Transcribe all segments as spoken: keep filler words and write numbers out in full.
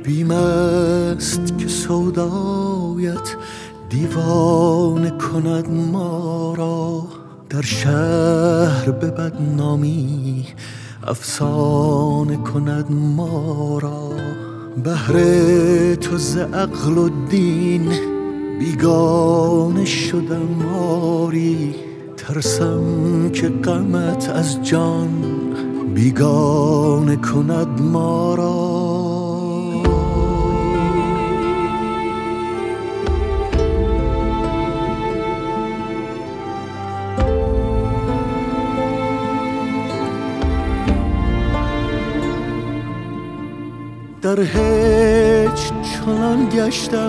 بیم است که سودایت دیوانه کند ما را، در شهر به بدنامی افسانه کند ما را. بهر تو ز عقل و دین بیگانه شدم آری، ترسم که غمت از جان بیگانه کند ما را. در هیچ چنان گشتم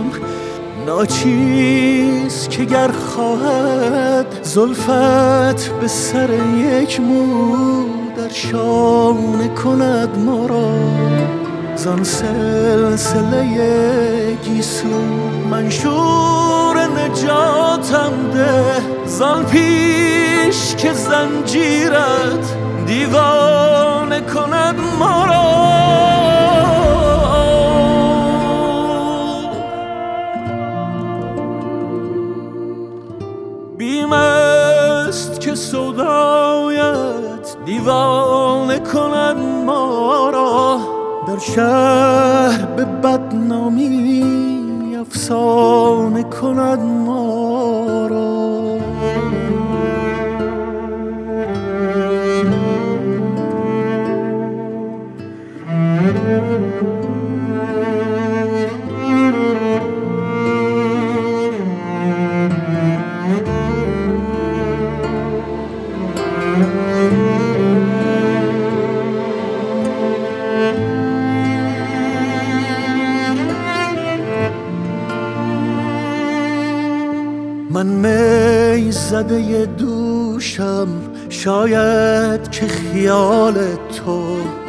ناچیز که گر خواهد زلفت به سر یک مو در شانه کند ما را. زان سلسله گیسو منشور نجاتم ده، زان پیش که زنجیرت دیوانه کند ما را. بیم است که سودایت دیوانه کند ما را، در شهر به بدنامی افسانه کند ما را. من می زده دوشم، شاید که خیال تو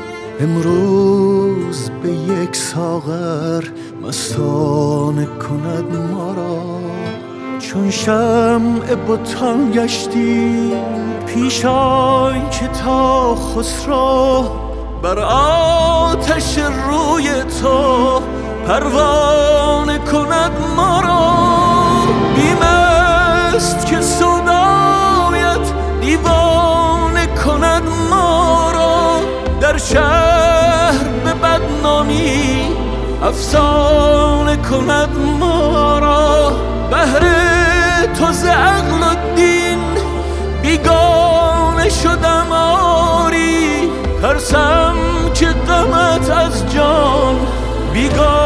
امروز به یک ساغر مستانه کند ما را. چون شمع بتان گشتی پیش آی که تا خسرو بر آتش روی تو پروانه کند ما را. بیم است که سودایت دیوانه کند ما را، در شهر به بدنامی افسانه کند ما را. بهر تو ز عقل و دین بیگانه شدم آری، ترسم که غمت از جان بیگانه